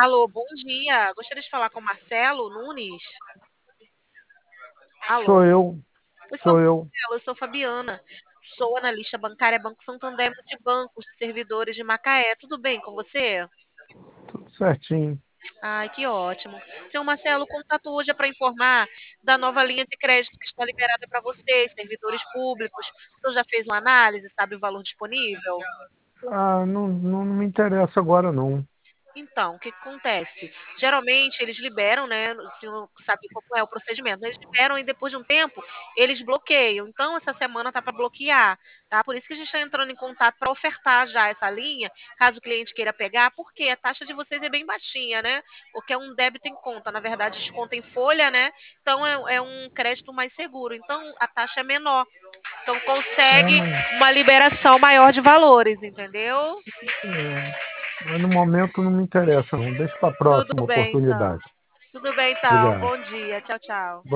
Alô, bom dia. Gostaria de falar com o Marcelo Nunes. Sou Alô. eu, Oi, sou eu, Marcelo, eu sou Fabiana. Sou analista bancária Banco Santander Multibancos, servidores de Macaé. Tudo bem com você? tudo certinho. Ai, que ótimo. Senhor Marcelo, o contato hoje é para informar da nova linha de crédito que está liberada para vocês, servidores públicos. O senhor já fez uma análise, sabe o valor disponível? Não me interessa agora não. Então, o que que acontece? Geralmente eles liberam, né? O senhor sabe como é o procedimento. Eles liberam e depois de um tempo eles bloqueiam. Então, essa semana tá para bloquear, tá? Por isso que a gente está entrando em contato para ofertar já essa linha, caso o cliente queira pegar, porque a taxa de vocês é bem baixinha, né? Porque é um débito em conta, na verdade, desconta em folha, né? Então é um crédito mais seguro. Então a taxa é menor. Então É, consegue mas, uma liberação maior de valores, entendeu? mas no momento não me interessa não. Deixa para a Tudo próxima bem, então. oportunidade. Tudo bem, então. Obrigado. Bom dia. Tchau, tchau.